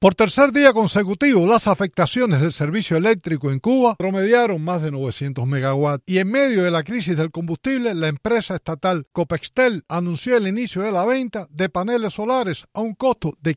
Por tercer día consecutivo, las afectaciones del servicio eléctrico en Cuba promediaron más de 900 megawatts y en medio de la crisis del combustible, la empresa estatal Copextel anunció el inicio de la venta de paneles solares a un costo de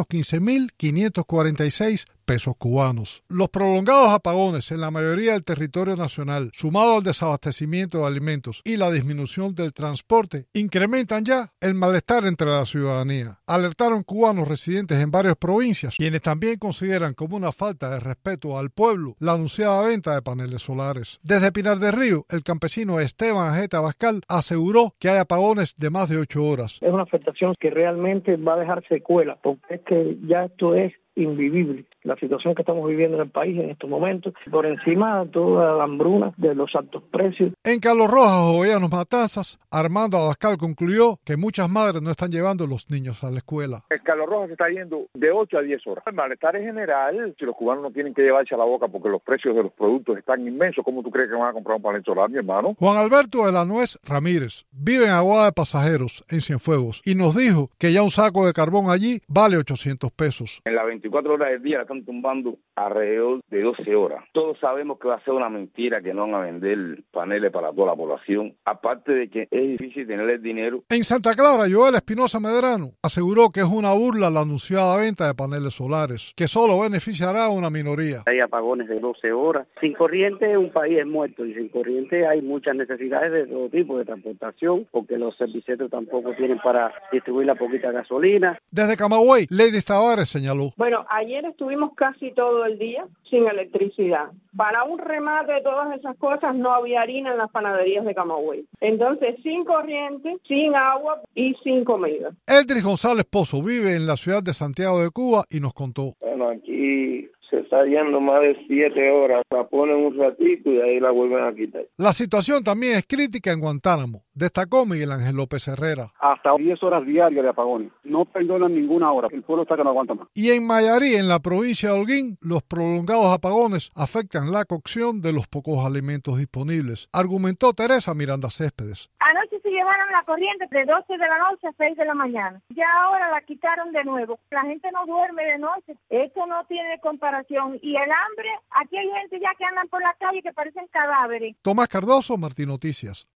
515.546 pesos cubanos. Los prolongados apagones en la mayoría del territorio nacional, sumado al desabastecimiento de alimentos y la disminución del transporte, incrementan ya el malestar entre la ciudadanía. Alertaron cubanos residentes en varias provincias, quienes también consideran como una falta de respeto al pueblo la anunciada venta de paneles solares. Desde Pinar del Río, el campesino Esteban Ajeta Abascal aseguró que hay apagones de más de 8 horas. Es una afectación que realmente va a dejar secuelas, porque es que ya esto es invivible. La situación que estamos viviendo en el país en estos momentos, por encima de toda la hambruna de los altos precios. En Carlos Rojas, Jovellanos Matanzas, Armando Abascal concluyó que muchas madres no están llevando a los niños a la escuela. El Carlos Rojas se está yendo de 8 a 10 horas. El malestar es general. Si los cubanos no tienen que llevarse a la boca porque los precios de los productos están inmensos, ¿cómo tú crees que van a comprar un panel solar, mi hermano? Juan Alberto de la Nuez Ramírez vive en Aguada de Pasajeros, en Cienfuegos, y nos dijo que ya un saco de carbón allí vale 800 pesos. En las 24 horas del día la están tumbando alrededor de 12 horas. Todos sabemos que va a ser una mentira, que no van a vender paneles para toda la población. Aparte de que es difícil tener el dinero. En Santa Clara, Joel Espinosa Medrano aseguró que es una burla la anunciada venta de paneles solares, que solo beneficiará a una minoría. Hay apagones de 12 horas. Sin corriente un país es muerto, y sin corriente hay muchas necesidades de todo tipo de transportación, porque los servicios tampoco tienen para distribuir la poquita gasolina. Desde Camagüey, Lady Tavares señaló. Bueno, ayer estuvimos casi todo el día sin electricidad. Para un remate de todas esas cosas no había harina en las panaderías de Camagüey. Entonces, sin corriente, sin agua y sin comida. Eldris González Pozo vive en la ciudad de Santiago de Cuba y nos contó. Bueno, aquí se está yendo más de 7 horas, la ponen un ratito y ahí la vuelven a quitar. La situación también es crítica en Guantánamo, destacó Miguel Ángel López Herrera. Hasta 10 horas diarias de apagones, no perdonan ninguna hora, el pueblo está que no aguanta más. Y en Mayarí, en la provincia de Holguín, los prolongados apagones afectan la cocción de los pocos alimentos disponibles, argumentó Teresa Miranda Céspedes. Anoche se llevaron la corriente de 12 de la noche a 6 de la mañana. Ya ahora la quitaron de nuevo. La gente no duerme de noche. Esto no tiene comparación. Y el hambre, aquí hay gente ya que andan por la calle que parecen cadáveres. Tomás Cardoso, Martín Noticias.